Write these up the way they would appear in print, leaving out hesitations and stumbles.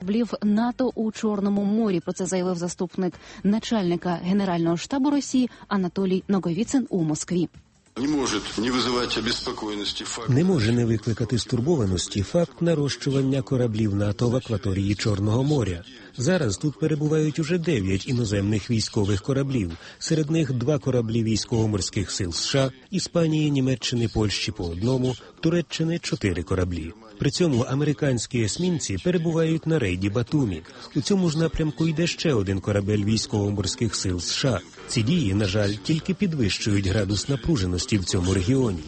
кораблів НАТО у Чорному морі. Про це заявив заступник начальника Генерального штабу Росії Анатолій Наговіцин у Москві. Не може не викликати стурбованості факт нарощування кораблів НАТО в акваторії Чорного моря. Зараз тут перебувають уже 9 іноземних військових кораблів. Серед них 2 кораблі військово-морських сил США, Іспанії, Німеччини, Польщі по одному, Туреччини 4 кораблі. При цьому американські есмінці перебувають на рейді Батумі. У цьому ж напрямку йде ще один корабель військово-морських сил США. Ці дії, на жаль, тільки підвищують градус напруженості в цьому регіоні.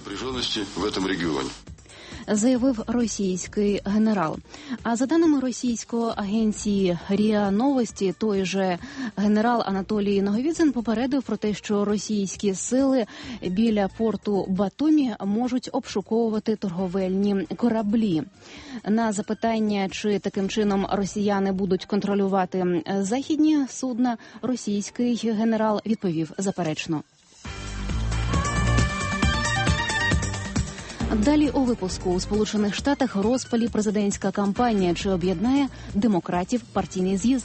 Заявив російський генерал. А за даними російської агенції РІА Новості, той же генерал Анатолій Наговіцин попередив про те, що російські сили біля порту Батумі можуть обшуковувати торговельні кораблі. На запитання, чи таким чином росіяни будуть контролювати західні судна, російський генерал відповів заперечно. Далі у випуску. У Сполучених Штатах розпалі президентська кампанія. Чи об'єднає демократів партійний з'їзд?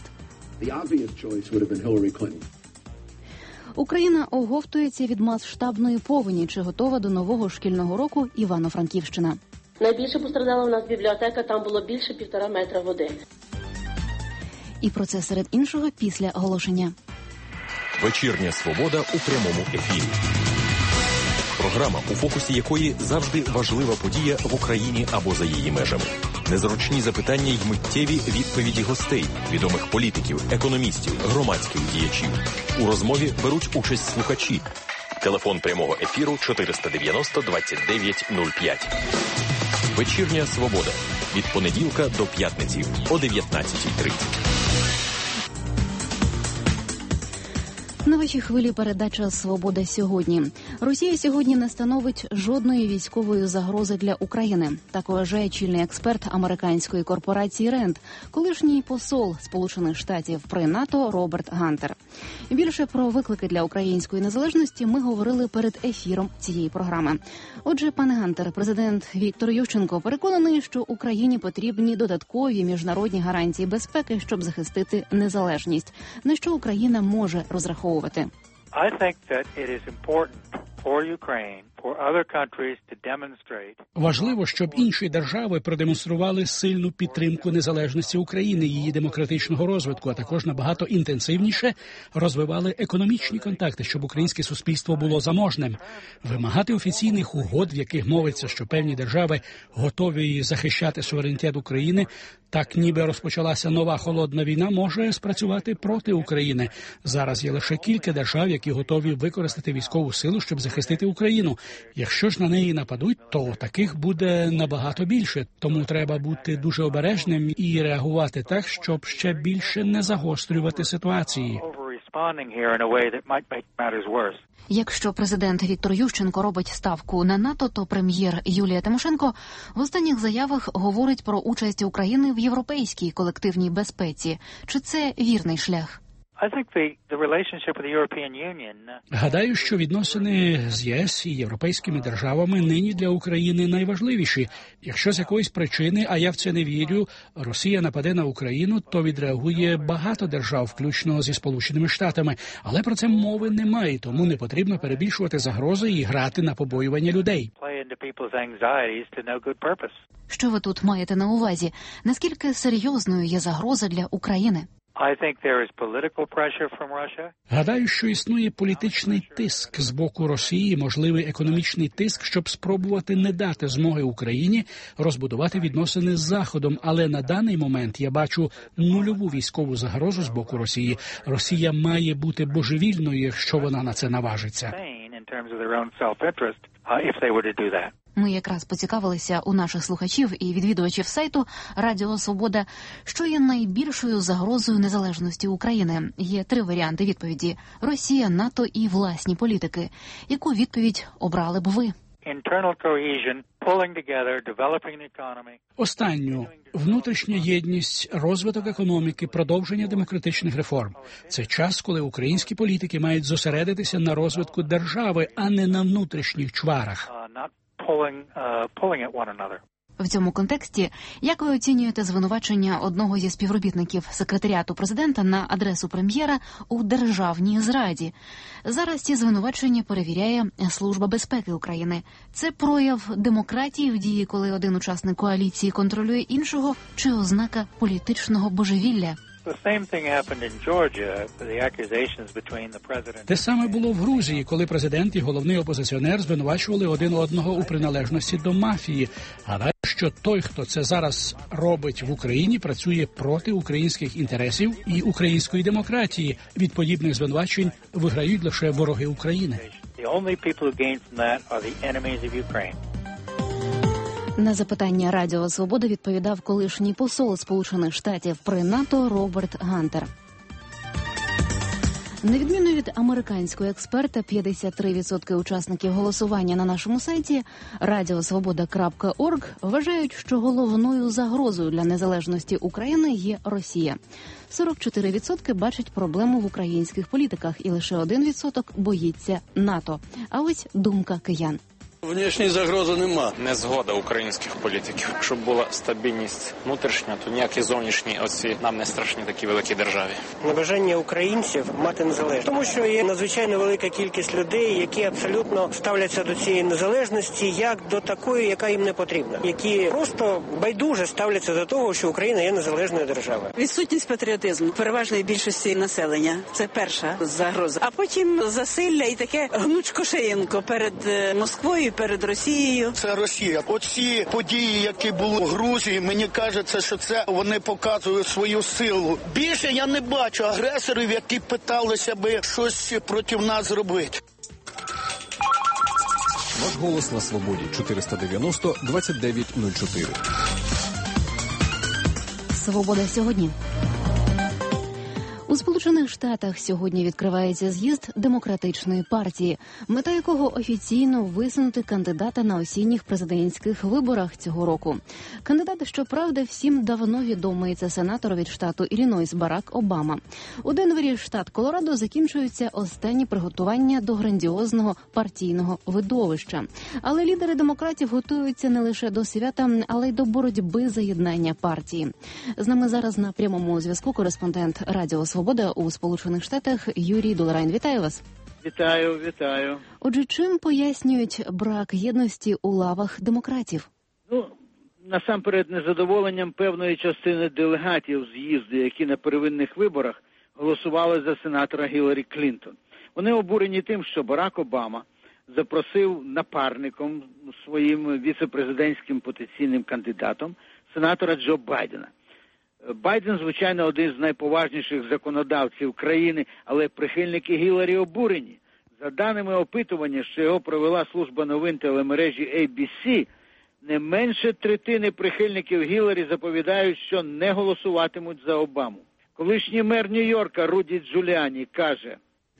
Україна оговтується від масштабної повені. Чи готова до нового шкільного року Івано-Франківщина? Найбільше постраждала у нас бібліотека, там було більше 1,5 метра води. І про це серед іншого після оголошення. Вечірня свобода у прямому ефірі. Програма, у фокусі якої завжди важлива подія в Україні або за її межами. Незручні запитання й миттєві відповіді гостей, відомих політиків, економістів, громадських діячів. У розмові беруть участь слухачі. Телефон прямого ефіру 490-29-05. Вечірня свобода. Від понеділка до п'ятниці о 19:30. На вашій хвилі передача «Свобода сьогодні». Росія сьогодні не становить жодної військової загрози для України. Так вважає чільний експерт американської корпорації «Ренд», колишній посол Сполучених Штатів при НАТО Роберт Гантер. Більше про виклики для української незалежності ми говорили перед ефіром цієї програми. Отже, пане Гантер, президент Віктор Ющенко переконаний, що Україні потрібні додаткові міжнародні гарантії безпеки, щоб захистити незалежність. На що Україна може розраховувати? I think that it is important for Ukraine, for other countries to demonstrate. Важливо, щоб інші держави продемонстрували сильну підтримку незалежності України, її демократичного розвитку, а також набагато інтенсивніше розвивали економічні контакти, щоб українське суспільство було заможним. Вимагати офіційних угод, в яких мовиться, що певні держави готові захищати суверенітет України, так ніби розпочалася нова холодна війна, може спрацювати проти України. Зараз є лише кілька держав, які готові використати військову силу, щоб захистити Україну. Якщо ж на неї нападуть, то таких буде набагато більше. Тому треба бути дуже обережним і реагувати так, щоб ще більше не загострювати ситуації. Якщо президент Віктор Ющенко робить ставку на НАТО, то прем'єр Юлія Тимошенко в останніх заявах говорить про участь України в європейській колективній безпеці. Чи це вірний шлях? Гадаю, що відносини з ЄС і європейськими державами нині для України найважливіші. Якщо з якоїсь причини, а я в це не вірю, Росія нападе на Україну, то відреагує багато держав, включно зі Сполученими Штатами. Але про це мови немає, тому не потрібно перебільшувати загрози і грати на побоювання людей. Що ви тут маєте на увазі? Наскільки серйозною є загроза для України? Гадаю, що існує політичний тиск з боку Росії, можливий економічний тиск, щоб спробувати не дати змоги Україні розбудувати відносини з Заходом. Але на даний момент я бачу нульову військову загрозу з боку Росії. Росія має бути божевільною, якщо вона на це наважиться. Ми якраз поцікавилися у наших слухачів і відвідувачів сайту Радіо Свобода, що є найбільшою загрозою незалежності України. Є 3 варіанти відповіді – Росія, НАТО і власні політики. Яку відповідь обрали б ви? Останню. Внутрішня єдність, розвиток економіки, продовження демократичних реформ. Це час, коли українські політики мають зосередитися на розвитку держави, а не на внутрішніх чварах. В цьому контексті, як ви оцінюєте звинувачення одного зі співробітників секретаріату президента на адресу прем'єра у державній зраді? Зараз ці звинувачення перевіряє Служба безпеки України. Це прояв демократії в дії, коли один учасник коаліції контролює іншого, чи ознака політичного божевілля? Те саме було в Грузії, коли президент і головний опозиціонер звинувачували один одного у приналежності до мафії. Гадаю, що той, хто це зараз робить в Україні, працює проти українських інтересів і української демократії. Від подібних звинувачень виграють лише вороги України. На запитання Радіо Свобода відповідав колишній посол Сполучених Штатів при НАТО Роберт Гантер. На відміну від американського експерта, 53% учасників голосування на нашому сайті radiosvoboda.org вважають, що головною загрозою для незалежності України є Росія. 44% бачать проблему в українських політиках і лише 1% боїться НАТО. А ось думка киян. Внешньої загрози нема. Незгода українських політиків. Щоб була стабільність внутрішня, то ніякі зовнішні оці нам не страшні такі великі державі. Небажання українців мати незалежність. Тому що є надзвичайно велика кількість людей, які абсолютно ставляться до цієї незалежності як до такої, яка їм не потрібна. Які просто байдуже ставляться до того, що Україна є незалежною державою. Відсутність патріотизму переважної більшості населення. Це перша загроза. А потім засилля і таке гнучкошеєнко перед Москвою, перед Росією. Це Росія. Оці події, які були в Грузії, мені кажеться, що це вони показують свою силу. Більше я не бачу агресорів, які питалися би щось проти нас зробити. Ваш голос на свободі. 490-2904. Свобода сьогодні. У Сполучених Штатах сьогодні відкривається з'їзд Демократичної партії, мета якого офіційно висунути кандидата на осінніх президентських виборах цього року. Кандидат, щоправда, всім давно відомий, це сенатор від штату Іллінойс Барак Обама. У Денвері, штат Колорадо, закінчуються останні приготування до грандіозного партійного видовища. Але лідери демократів готуються не лише до свята, але й до боротьби за єднання партії. З нами зараз на прямому зв'язку кореспондент Радіо Свобода у Сполучених Штатах Юрій Доларайн. Вітаю вас. Вітаю. Отже, чим пояснюють брак єдності у лавах демократів? Насамперед, незадоволенням певної частини делегатів з'їзду, які на первинних виборах голосували за сенатора Гіларі Клінтон. Вони обурені тим, що Барак Обама запросив напарником своїм віце-президентським потенційним кандидатом сенатора Джо Байдена. Байден, звичайно, один з найповажніших законодавців країни, але прихильники Гіларі обурені. За даними опитування, що його провела служба новин телемережі ABC, не менше третини прихильників Гіларі заповідають, що не голосуватимуть за Обаму. Колишній мер Нью-Йорка Руді Джуліані каже: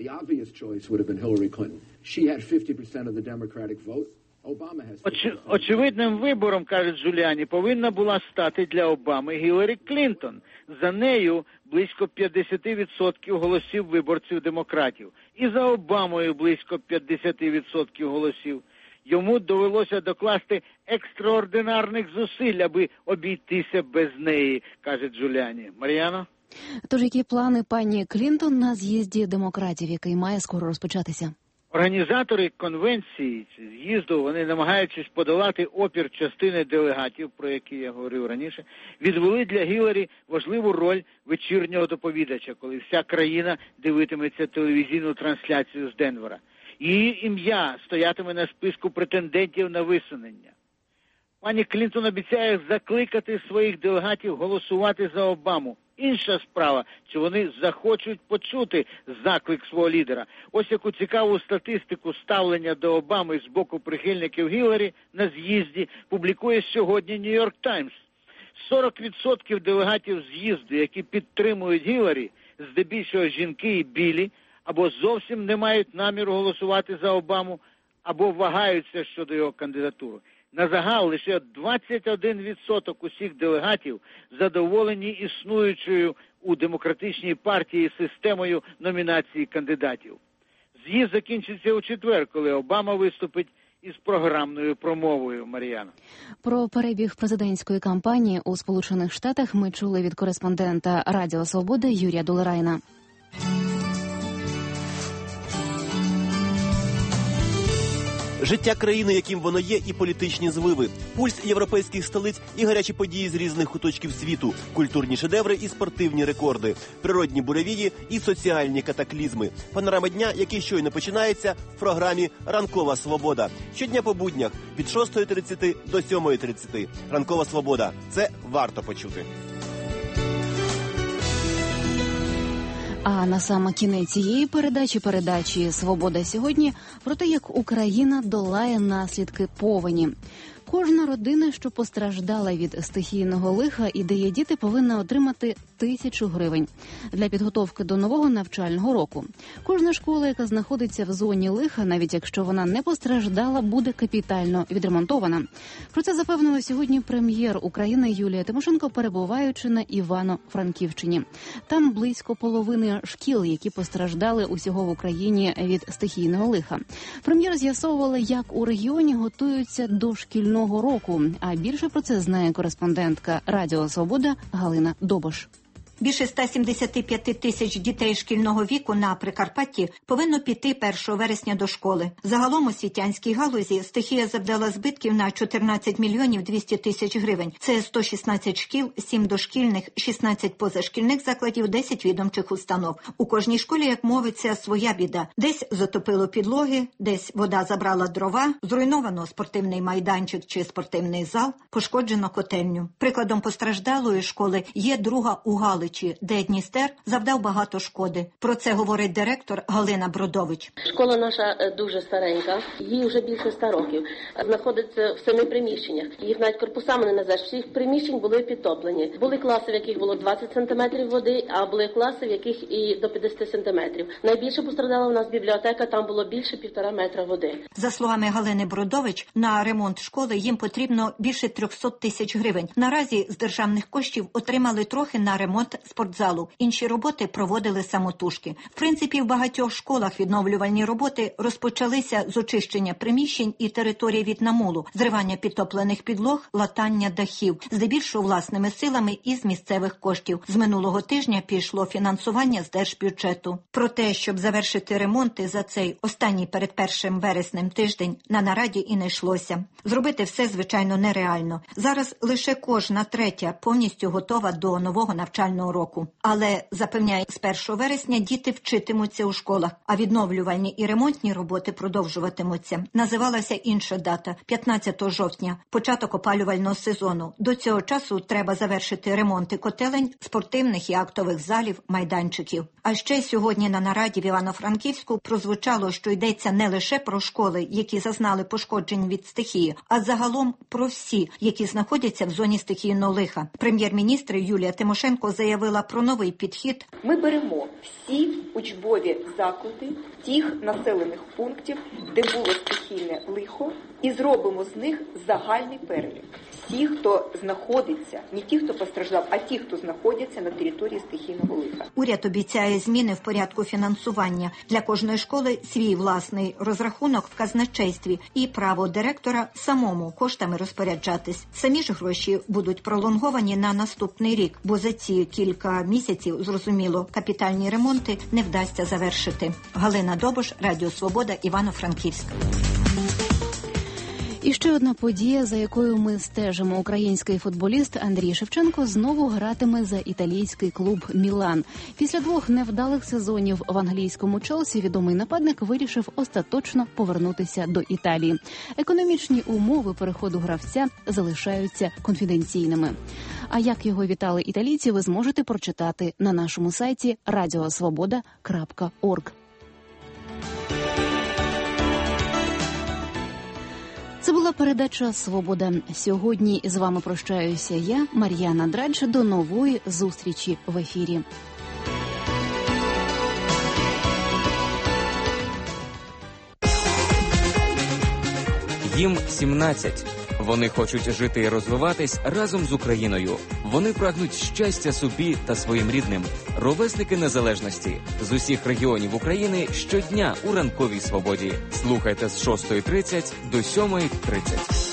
Очевидним вибором, каже Джуліані, повинна була стати для Обами Гіларі Клінтон. За нею близько 50% голосів виборців демократів. І за Обамою близько 50% голосів. Йому довелося докласти екстраординарних зусиль, аби обійтися без неї, каже Джуліані. Мар'яно? Тож які плани пані Клінтон на з'їзді демократів, який має скоро розпочатися? Організатори конвенції чи з'їзду, вони, намагаючись подолати опір частини делегатів, про які я говорив раніше, відвели для Гіларі важливу роль вечірнього доповідача, коли вся країна дивитиметься телевізійну трансляцію з Денвера. Її ім'я стоятиме на списку претендентів на висунення. Пані Клінтон обіцяє закликати своїх делегатів голосувати за Обаму. Інша справа, чи вони захочуть почути заклик свого лідера. Ось яку цікаву статистику ставлення до Обами з боку прихильників Гіларі на з'їзді публікує сьогодні Нью-Йорк Таймс. 40% делегатів з'їзду, які підтримують Гіларі, здебільшого жінки і білі, або зовсім не мають наміру голосувати за Обаму, або вагаються щодо його кандидатури. На загал лише 21% усіх делегатів задоволені існуючою у демократичній партії системою номінації кандидатів. З'їзд закінчиться у четвер, коли Обама виступить із програмною промовою. Мар'яна. Про перебіг президентської кампанії у Сполучених Штатах ми чули від кореспондента Радіо Свобода Юрія Долерайна. Життя країни, яким воно є, і політичні звиви, пульс європейських столиць і гарячі події з різних куточків світу, культурні шедеври і спортивні рекорди, природні буревії і соціальні катаклізми. Панорама дня, який щойно починається в програмі «Ранкова свобода». Щодня по буднях від 6:30 до 7:30. «Ранкова свобода» – це варто почути. А на саме кінець цієї передачі «Свобода сьогодні» про те, як Україна долає наслідки повені. Кожна родина, що постраждала від стихійного лиха і де є діти, повинна отримати 1000 гривень для підготовки до нового навчального року. Кожна школа, яка знаходиться в зоні лиха, навіть якщо вона не постраждала, буде капітально відремонтована. Про це запевнила сьогодні прем'єр України Юлія Тимошенко, перебуваючи на Івано-Франківщині. Там близько половини шкіл, які постраждали усього в Україні від стихійного лиха. Прем'єр з'ясовувала, як у регіоні готуються до шкільного року. А більше про це знає кореспондентка Радіо Свобода Галина Добош. Більше 175 тисяч дітей шкільного віку на Прикарпатті повинно піти 1 вересня до школи. Загалом у світянській галузі стихія завдала збитків на 14 мільйонів 200 тисяч гривень. Це 116 шкіл, 7 дошкільних, 16 позашкільних закладів, 10 відомчих установ. У кожній школі, як мовиться, своя біда. Десь затопило підлоги, десь вода забрала дрова, зруйновано спортивний майданчик чи спортивний зал, пошкоджено котельню. Прикладом постраждалої школи є друга у Галичі, де Дністер завдав багато шкоди. Про це говорить директор Галина Бродович. Школа наша дуже старенька, їй вже більше 100 років. Знаходиться в 7 приміщеннях. Їх навіть корпусами не назвеш. Всіх приміщень були підтоплені. Були класи, в яких було 20 сантиметрів води, а були класи, в яких і до 50 сантиметрів. Найбільше постраждала у нас бібліотека, там було більше 1,5 метра води. За словами Галини Бродович, на ремонт школи їм потрібно більше 300 тисяч гривень. Наразі з державних коштів отримали трохи на ремонт спортзалу. Інші роботи проводили самотужки. В принципі, в багатьох школах відновлювальні роботи розпочалися з очищення приміщень і території від намулу, зривання підтоплених підлог, латання дахів, здебільшого власними силами і з місцевих коштів. З минулого тижня пішло фінансування з держбюджету. Про те, щоб завершити ремонти за цей останній перед 1 вереснем тиждень, на нараді і не йшлося. Зробити все, звичайно, нереально. Зараз лише кожна третя повністю готова до нового навчального року. Але, запевняє, з 1 вересня діти вчитимуться у школах, а відновлювальні і ремонтні роботи продовжуватимуться. Називалася інша дата – 15 жовтня, початок опалювального сезону. До цього часу треба завершити ремонти котелень, спортивних і актових залів, майданчиків. А ще сьогодні на нараді в Івано-Франківську прозвучало, що йдеться не лише про школи, які зазнали пошкоджень від стихії, а загалом про всі, які знаходяться в зоні стихійного лиха. Прем'єр-міністр Юлія Тимошенко заявила про новий підхід. Ми беремо всі учбові заклади тих населених пунктів, де було стихійне лихо, і зробимо з них загальний перелік. Всі, хто знаходиться, не ті, хто постраждав, а ті, хто знаходяться на території стихійного лиха. Уряд обіцяє зміни в порядку фінансування. Для кожної школи свій власний розрахунок в казначействі і право директора самому коштами розпоряджатись. Самі ж гроші будуть пролонговані на наступний рік, бо за ці кілька місяців, зрозуміло, капітальні ремонти не вдасться завершити. Галина Добош, Радіо Свобода, Івано-Франківськ. І ще одна подія, за якою ми стежимо. Український футболіст Андрій Шевченко знову гратиме за італійський клуб «Мілан». Після 2 невдалих сезонів в англійському «Челсі» відомий нападник вирішив остаточно повернутися до Італії. Економічні умови переходу гравця залишаються конфіденційними. А як його вітали італійці, ви зможете прочитати на нашому сайті radiosvoboda.org. Це була передача «Свобода». Сьогодні з вами прощаюся я, Мар'яна Драдж. До нової зустрічі в ефірі. Їм 17. Вони хочуть жити і розвиватись разом з Україною. Вони прагнуть щастя собі та своїм рідним. Ровесники незалежності з усіх регіонів України щодня у ранковій свободі. Слухайте з 6:30 до 7:30.